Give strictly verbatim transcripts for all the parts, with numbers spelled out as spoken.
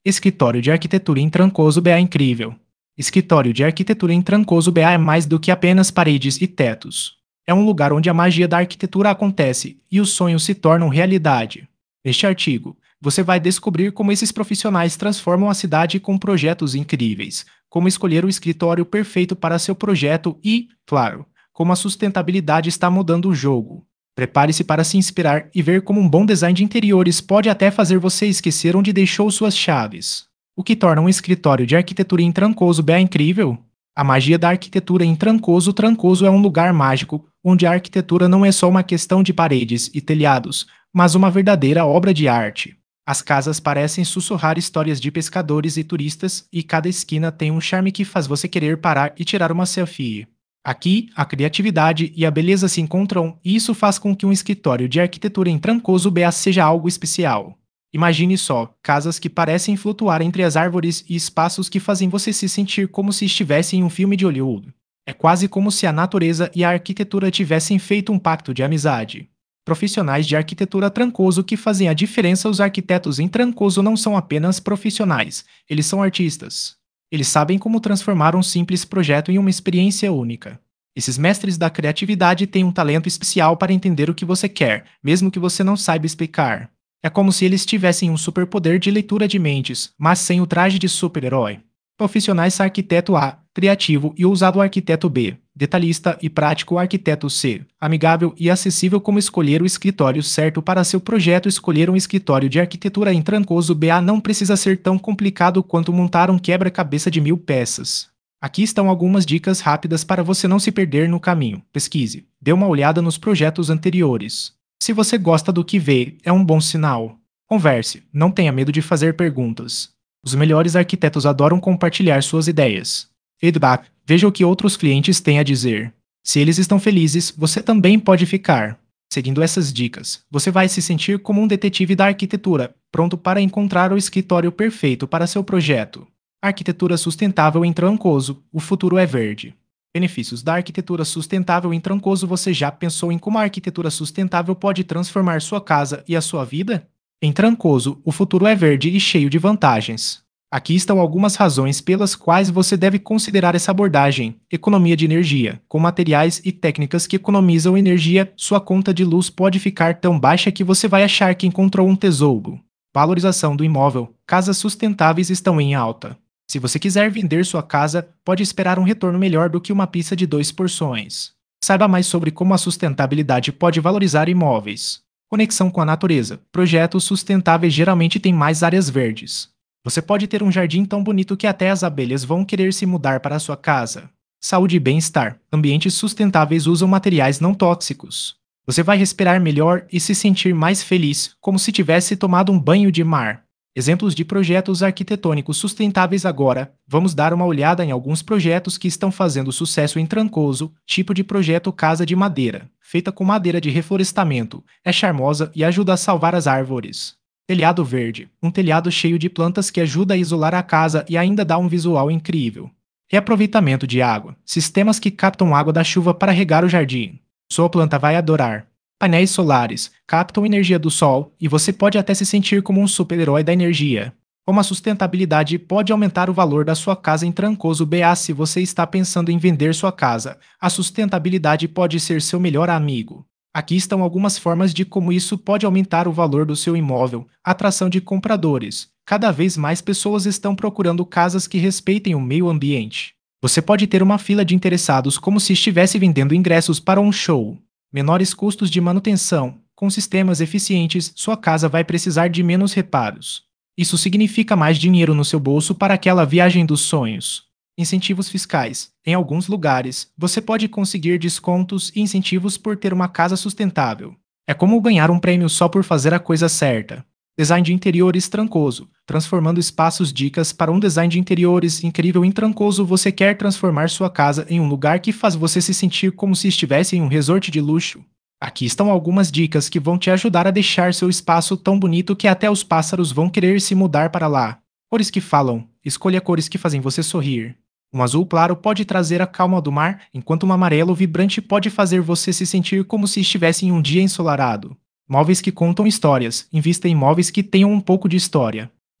Escritório de Arquitetura em Trancoso B A incrível. Escritório de Arquitetura em Trancoso B A é mais do que apenas paredes e tetos. É um lugar onde a magia da arquitetura acontece e os sonhos se tornam realidade. Neste artigo, você vai descobrir como esses profissionais transformam a cidade com projetos incríveis, como escolher o escritório perfeito para seu projeto e, claro, como a sustentabilidade está mudando o jogo. Prepare-se para se inspirar e ver como um bom design de interiores pode até fazer você esquecer onde deixou suas chaves. O que torna um escritório de arquitetura em Trancoso B A incrível? A magia da arquitetura em Trancoso. Trancoso é um lugar mágico, onde a arquitetura não é só uma questão de paredes e telhados, mas uma verdadeira obra de arte. As casas parecem sussurrar histórias de pescadores e turistas, e cada esquina tem um charme que faz você querer parar e tirar uma selfie. Aqui, a criatividade e a beleza se encontram, e isso faz com que um escritório de arquitetura em Trancoso B A seja algo especial. Imagine só, casas que parecem flutuar entre as árvores e espaços que fazem você se sentir como se estivesse em um filme de Hollywood. É quase como se a natureza e a arquitetura tivessem feito um pacto de amizade. Profissionais de arquitetura Trancoso que fazem a diferença. Os arquitetos em Trancoso não são apenas profissionais, eles são artistas. Eles sabem como transformar um simples projeto em uma experiência única. Esses mestres da criatividade têm um talento especial para entender o que você quer, mesmo que você não saiba explicar. É como se eles tivessem um superpoder de leitura de mentes, mas sem o traje de super-herói. Profissionais: arquiteto A, criativo e ousado; arquiteto B, detalhista e prático; arquiteto C, amigável e acessível. Como escolher o escritório certo para seu projeto? Escolher um escritório de arquitetura em Trancoso B A não precisa ser tão complicado quanto montar um quebra-cabeça de mil peças. Aqui estão algumas dicas rápidas para você não se perder no caminho. Pesquise, dê uma olhada nos projetos anteriores. Se você gosta do que vê, é um bom sinal. Converse, não tenha medo de fazer perguntas. Os melhores arquitetos adoram compartilhar suas ideias. Feedback: veja o que outros clientes têm a dizer. Se eles estão felizes, você também pode ficar. Seguindo essas dicas, você vai se sentir como um detetive da arquitetura, pronto para encontrar o escritório perfeito para seu projeto. Arquitetura sustentável em Trancoso. O futuro é verde. Benefícios da arquitetura sustentável em Trancoso. Você já pensou em como a arquitetura sustentável pode transformar sua casa e a sua vida? Em Trancoso, o futuro é verde e cheio de vantagens. Aqui estão algumas razões pelas quais você deve considerar essa abordagem. Economia de energia. Com materiais e técnicas que economizam energia, sua conta de luz pode ficar tão baixa que você vai achar que encontrou um tesouro. Valorização do imóvel. Casas sustentáveis estão em alta. Se você quiser vender sua casa, pode esperar um retorno melhor do que uma pizza de duas porções. Saiba mais sobre como a sustentabilidade pode valorizar imóveis. Conexão com a natureza. Projetos sustentáveis geralmente têm mais áreas verdes. Você pode ter um jardim tão bonito que até as abelhas vão querer se mudar para a sua casa. Saúde e bem-estar. Ambientes sustentáveis usam materiais não tóxicos. Você vai respirar melhor e se sentir mais feliz, como se tivesse tomado um banho de mar. Exemplos de projetos arquitetônicos sustentáveis. Agora, vamos dar uma olhada em alguns projetos que estão fazendo sucesso em Trancoso. Tipo de projeto: casa de madeira, feita com madeira de reflorestamento, é charmosa e ajuda a salvar as árvores. Telhado verde, um telhado cheio de plantas que ajuda a isolar a casa e ainda dá um visual incrível. Reaproveitamento de água, sistemas que captam água da chuva para regar o jardim. Sua planta vai adorar. Painéis solares, captam energia do sol e você pode até se sentir como um super-herói da energia. Como a sustentabilidade pode aumentar o valor da sua casa em Trancoso B A? Se você está pensando em vender sua casa, a sustentabilidade pode ser seu melhor amigo. Aqui estão algumas formas de como isso pode aumentar o valor do seu imóvel. Atração de compradores. Cada vez mais pessoas estão procurando casas que respeitem o meio ambiente. Você pode ter uma fila de interessados como se estivesse vendendo ingressos para um show. Menores custos de manutenção. Com sistemas eficientes, sua casa vai precisar de menos reparos. Isso significa mais dinheiro no seu bolso para aquela viagem dos sonhos. Incentivos fiscais. Em alguns lugares, você pode conseguir descontos e incentivos por ter uma casa sustentável. É como ganhar um prêmio só por fazer a coisa certa. Design de interiores Trancoso. Transformando espaços. Dicas para um design de interiores incrível em Trancoso. Você quer transformar sua casa em um lugar que faz você se sentir como se estivesse em um resort de luxo? Aqui estão algumas dicas que vão te ajudar a deixar seu espaço tão bonito que até os pássaros vão querer se mudar para lá. Cores que falam. Escolha cores que fazem você sorrir. Um azul claro pode trazer a calma do mar, enquanto um amarelo vibrante pode fazer você se sentir como se estivesse em um dia ensolarado. Móveis que contam histórias. Invista em móveis que tenham um pouco de história.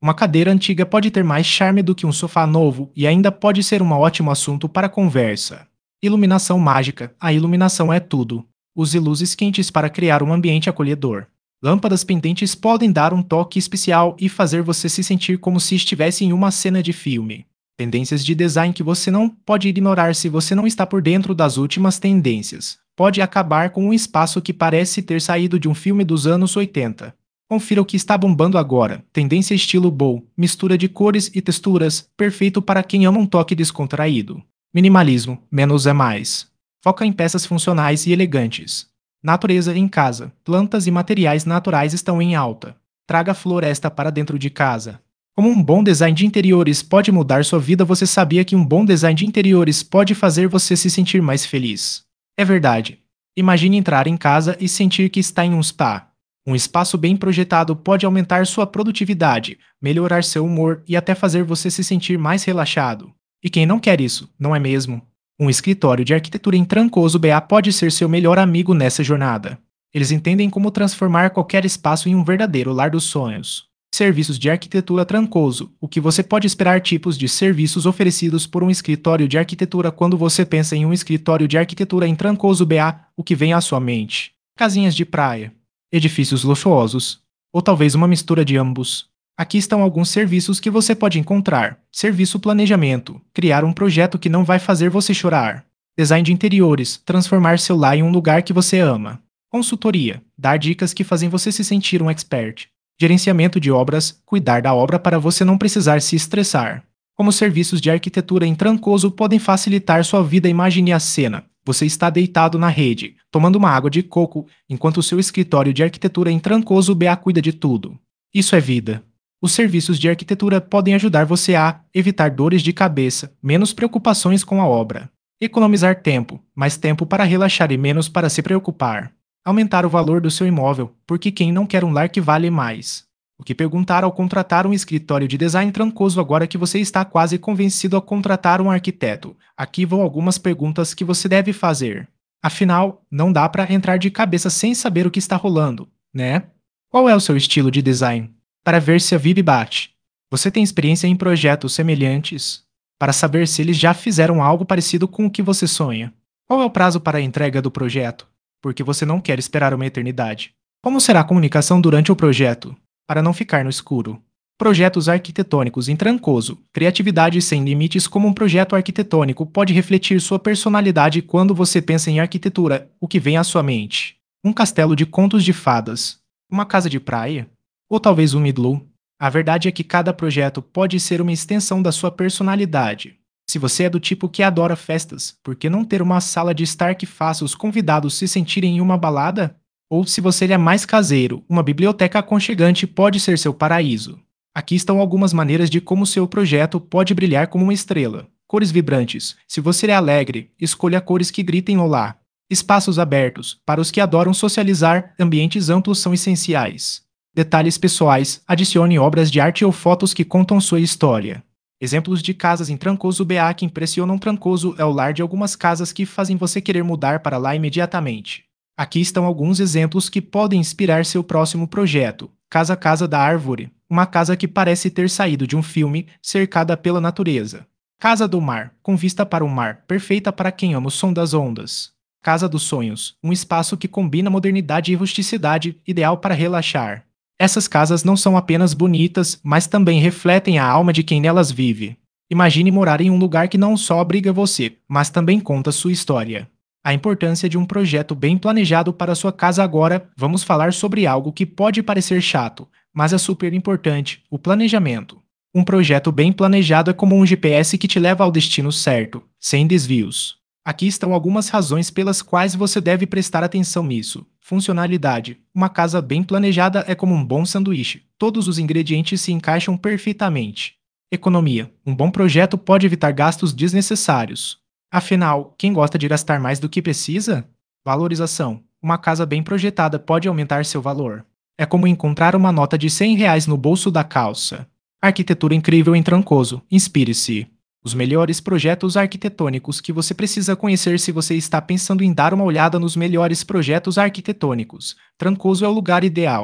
Uma cadeira antiga pode ter mais charme do que um sofá novo e ainda pode ser um ótimo assunto para conversa. Iluminação mágica. A iluminação é tudo. Use luzes quentes para criar um ambiente acolhedor. Lâmpadas pendentes podem dar um toque especial e fazer você se sentir como se estivesse em uma cena de filme. Tendências de design que você não pode ignorar se você não está por dentro das últimas tendências. Pode acabar com um espaço que parece ter saído de um filme dos anos oitenta. Confira o que está bombando agora. Tendência estilo bowl, mistura de cores e texturas, perfeito para quem ama um toque descontraído. Minimalismo, menos é mais. Foca em peças funcionais e elegantes. Natureza em casa. Plantas e materiais naturais estão em alta. Traga floresta para dentro de casa. Como um bom design de interiores pode mudar sua vida, você sabia que um bom design de interiores pode fazer você se sentir mais feliz? É verdade. Imagine entrar em casa e sentir que está em um spa. Um espaço bem projetado pode aumentar sua produtividade, melhorar seu humor e até fazer você se sentir mais relaxado. E quem não quer isso, não é mesmo? Um escritório de arquitetura em Trancoso B A pode ser seu melhor amigo nessa jornada. Eles entendem como transformar qualquer espaço em um verdadeiro lar dos sonhos. Serviços de arquitetura Trancoso. O que você pode esperar? Tipos de serviços oferecidos por um escritório de arquitetura. Quando você pensa em um escritório de arquitetura em Trancoso B A, o que vem à sua mente? Casinhas de praia, edifícios luxuosos, ou talvez uma mistura de ambos. Aqui estão alguns serviços que você pode encontrar. Serviço planejamento. Criar um projeto que não vai fazer você chorar. Design de interiores. Transformar seu lar em um lugar que você ama. Consultoria. Dar dicas que fazem você se sentir um expert. Gerenciamento de obras. Cuidar da obra para você não precisar se estressar. Como serviços de arquitetura em Trancoso podem facilitar sua vida. Imagine a cena. Você está deitado na rede, tomando uma água de coco, enquanto o seu escritório de arquitetura em Trancoso B A cuida de tudo. Isso é vida. Os serviços de arquitetura podem ajudar você a evitar dores de cabeça, menos preocupações com a obra, economizar tempo, mais tempo para relaxar e menos para se preocupar, aumentar o valor do seu imóvel, porque quem não quer um lar que vale mais? O que perguntar ao contratar um escritório de design Trancoso agora que você está quase convencido a contratar um arquiteto? Aqui vão algumas perguntas que você deve fazer. Afinal, não dá para entrar de cabeça sem saber o que está rolando, né? Qual é o seu estilo de design? Para ver se a vibe bate. Você tem experiência em projetos semelhantes? Para saber se eles já fizeram algo parecido com o que você sonha. Qual é o prazo para a entrega do projeto? Porque você não quer esperar uma eternidade. Como será a comunicação durante o projeto? Para não ficar no escuro. Projetos arquitetônicos em Trancoso. Criatividade sem limites. Como um projeto arquitetônico pode refletir sua personalidade. Quando você pensa em arquitetura, o que vem à sua mente? Um castelo de contos de fadas? Uma casa de praia? Ou talvez um igloo? A verdade é que cada projeto pode ser uma extensão da sua personalidade. Se você é do tipo que adora festas, por que não ter uma sala de estar que faça os convidados se sentirem em uma balada? Ou se você é mais caseiro, uma biblioteca aconchegante pode ser seu paraíso. Aqui estão algumas maneiras de como seu projeto pode brilhar como uma estrela. Cores vibrantes. Se você é alegre, escolha cores que gritem olá. Espaços abertos. Para os que adoram socializar, ambientes amplos são essenciais. Detalhes pessoais. Adicione obras de arte ou fotos que contam sua história. Exemplos de casas em Trancoso B A que impressionam. Trancoso é o lar de algumas casas que fazem você querer mudar para lá imediatamente. Aqui estão alguns exemplos que podem inspirar seu próximo projeto. Casa Casa da Árvore. Uma casa que parece ter saído de um filme, cercada pela natureza. Casa do Mar, com vista para o mar, perfeita para quem ama o som das ondas. Casa dos Sonhos, um espaço que combina modernidade e rusticidade, ideal para relaxar. Essas casas não são apenas bonitas, mas também refletem a alma de quem nelas vive. Imagine morar em um lugar que não só abriga você, mas também conta sua história. A importância de um projeto bem planejado para sua casa. Agora, vamos falar sobre algo que pode parecer chato, mas é super importante: o planejamento. Um projeto bem planejado é como um G P S que te leva ao destino certo, sem desvios. Aqui estão algumas razões pelas quais você deve prestar atenção nisso. Funcionalidade. Uma casa bem planejada é como um bom sanduíche. Todos os ingredientes se encaixam perfeitamente. Economia. Um bom projeto pode evitar gastos desnecessários. Afinal, quem gosta de gastar mais do que precisa? Valorização. Uma casa bem projetada pode aumentar seu valor. É como encontrar uma nota de cem reais no bolso da calça. Arquitetura incrível em Trancoso. Inspire-se. Os melhores projetos arquitetônicos que você precisa conhecer se você está pensando em dar uma olhada nos melhores projetos arquitetônicos. Trancoso é o lugar ideal.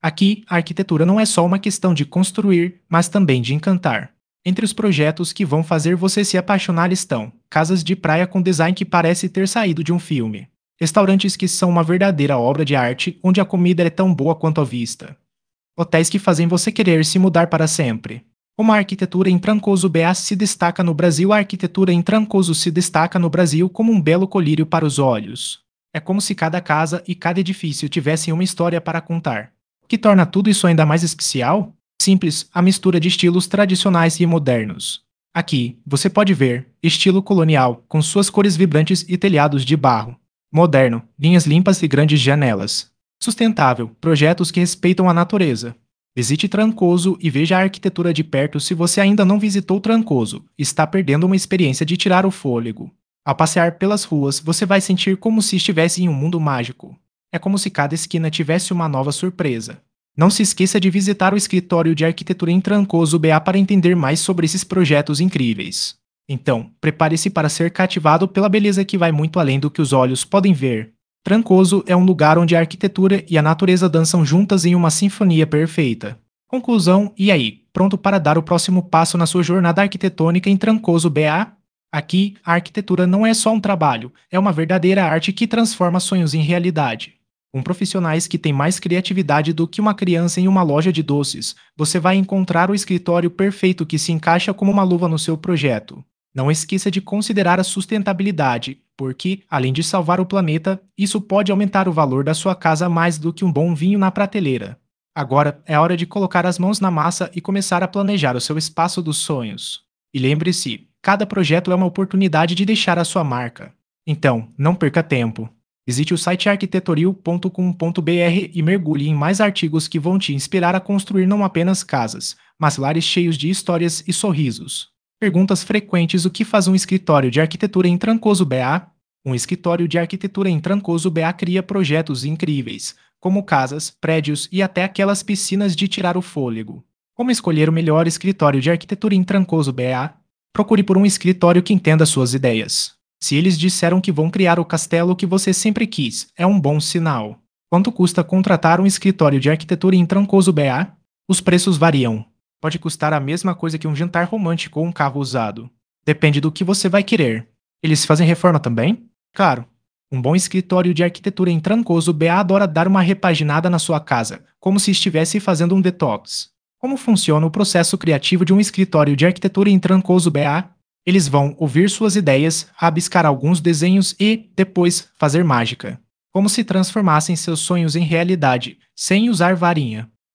Aqui, a arquitetura não é só uma questão de construir, mas também de encantar. Entre os projetos que vão fazer você se apaixonar estão casas de praia com design que parece ter saído de um filme, restaurantes que são uma verdadeira obra de arte onde a comida é tão boa quanto a vista, hotéis que fazem você querer se mudar para sempre. Como a arquitetura em Trancoso B A se destaca no Brasil, a arquitetura em Trancoso se destaca no Brasil como um belo colírio para os olhos. É como se cada casa e cada edifício tivessem uma história para contar. O que torna tudo isso ainda mais especial? Simples, a mistura de estilos tradicionais e modernos. Aqui, você pode ver estilo colonial, com suas cores vibrantes e telhados de barro. Moderno, linhas limpas e grandes janelas. Sustentável, projetos que respeitam a natureza. Visite Trancoso e veja a arquitetura de perto. Se você ainda não visitou Trancoso, está perdendo uma experiência de tirar o fôlego. Ao passear pelas ruas, você vai sentir como se estivesse em um mundo mágico. É como se cada esquina tivesse uma nova surpresa. Não se esqueça de visitar o escritório de arquitetura em Trancoso B A para entender mais sobre esses projetos incríveis. Então, prepare-se para ser cativado pela beleza que vai muito além do que os olhos podem ver. Trancoso é um lugar onde a arquitetura e a natureza dançam juntas em uma sinfonia perfeita. Conclusão: e aí, pronto para dar o próximo passo na sua jornada arquitetônica em Trancoso B A? Aqui, a arquitetura não é só um trabalho, é uma verdadeira arte que transforma sonhos em realidade. Com profissionais que têm mais criatividade do que uma criança em uma loja de doces, você vai encontrar o escritório perfeito que se encaixa como uma luva no seu projeto. Não esqueça de considerar a sustentabilidade, porque, além de salvar o planeta, isso pode aumentar o valor da sua casa mais do que um bom vinho na prateleira. Agora é hora de colocar as mãos na massa e começar a planejar o seu espaço dos sonhos. E lembre-se, cada projeto é uma oportunidade de deixar a sua marca. Então, não perca tempo. Visite o site arquitetoril ponto com ponto b r e mergulhe em mais artigos que vão te inspirar a construir não apenas casas, mas lares cheios de histórias e sorrisos. Perguntas frequentes: o que faz um escritório de arquitetura em Trancoso B A? Um escritório de arquitetura em Trancoso B A cria projetos incríveis, como casas, prédios e até aquelas piscinas de tirar o fôlego. Como escolher o melhor escritório de arquitetura em Trancoso B A? Procure por um escritório que entenda suas ideias. Se eles disseram que vão criar o castelo que você sempre quis, é um bom sinal. Quanto custa contratar um escritório de arquitetura em Trancoso B A? Os preços variam. Pode custar a mesma coisa que um jantar romântico ou um carro usado. Depende do que você vai querer. Eles fazem reforma também? Claro. Um bom escritório de arquitetura em Trancoso B A adora dar uma repaginada na sua casa, como se estivesse fazendo um detox. Como funciona o processo criativo de um escritório de arquitetura em Trancoso B A? Eles vão ouvir suas ideias, rabiscar alguns desenhos e, depois, fazer mágica. Como se transformassem seus sonhos em realidade, sem usar varinha.